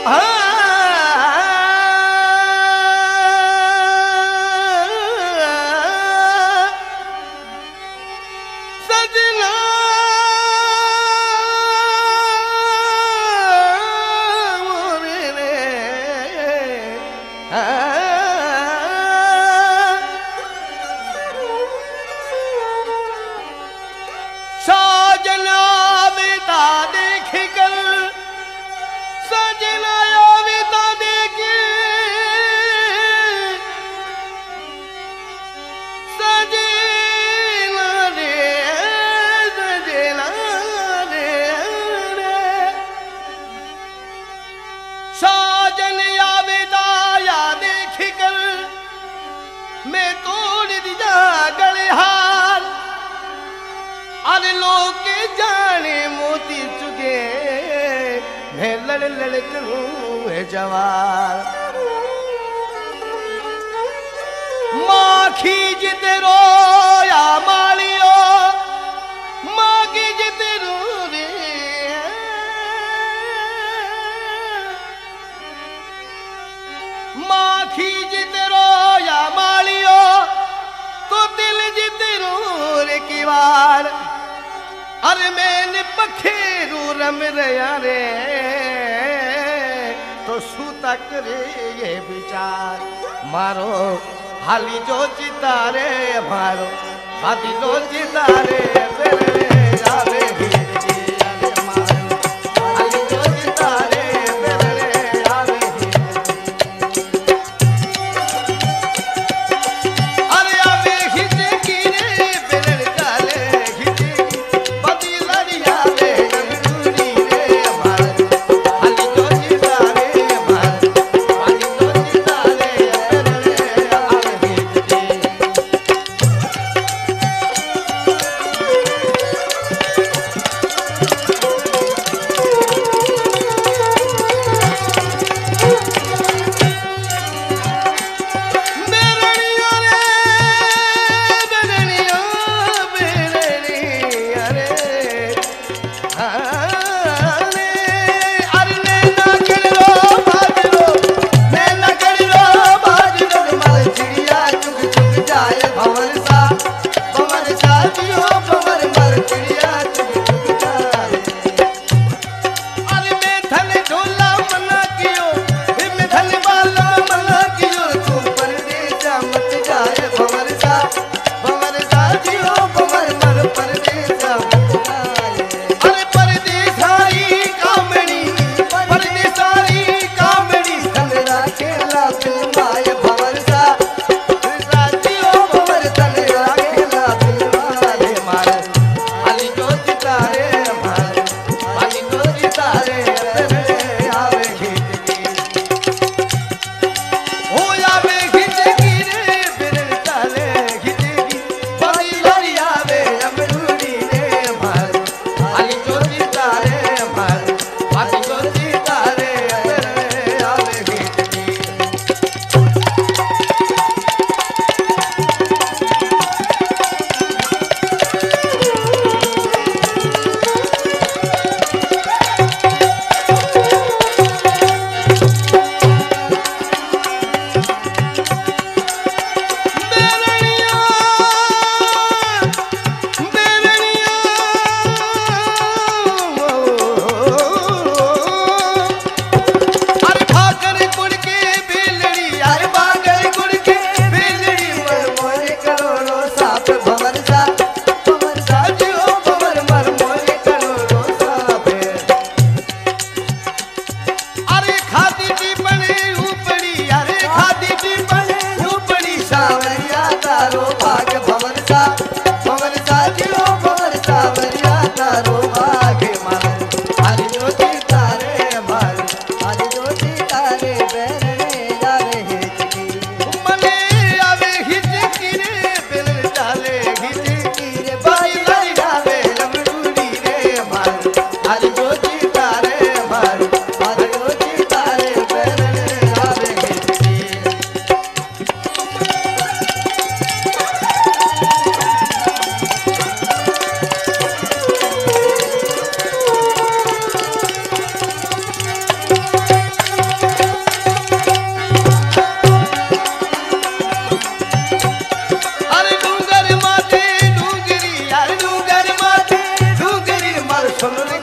लड़ करूं है जवार माँ खींचते रोया मालियो माँ खींचते रो रे माँ खींचते रोया मालियो तो दिल जीते रो रे की बार अरे मैंने पखेरू रम रया रे तो सूता करे ये विचार मारो हाली जो चितारे मारो हाथी जो चितारे तेरे जावे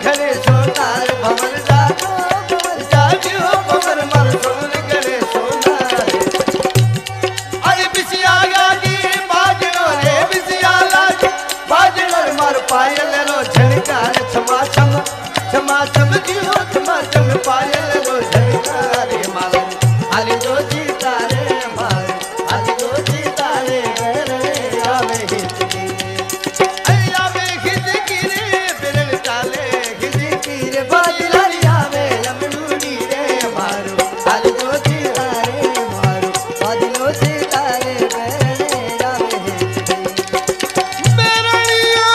घरे सोनार भवर जाजियो भवर मार सोन घरे सोनार अरे बिसिया लागी बाजनो रे बिसिया लागी बाजनो मार पायल रो झनकार छमा छम जियो छमा छम पायल रो झनकार माल आली जो जीता रे माल आली जो जीता रे रे आवे हिचकी आवे हिचकी रे बिरल चाले हिचकी रे बाजलारी आवे लमडूडी रे मारो आली जो जीता रे मारो आली जो जीता रे रे आवे हिचकी बेरनिया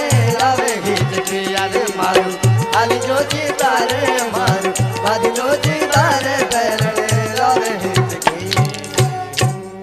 आली जो जीता रे मारू बादलो जी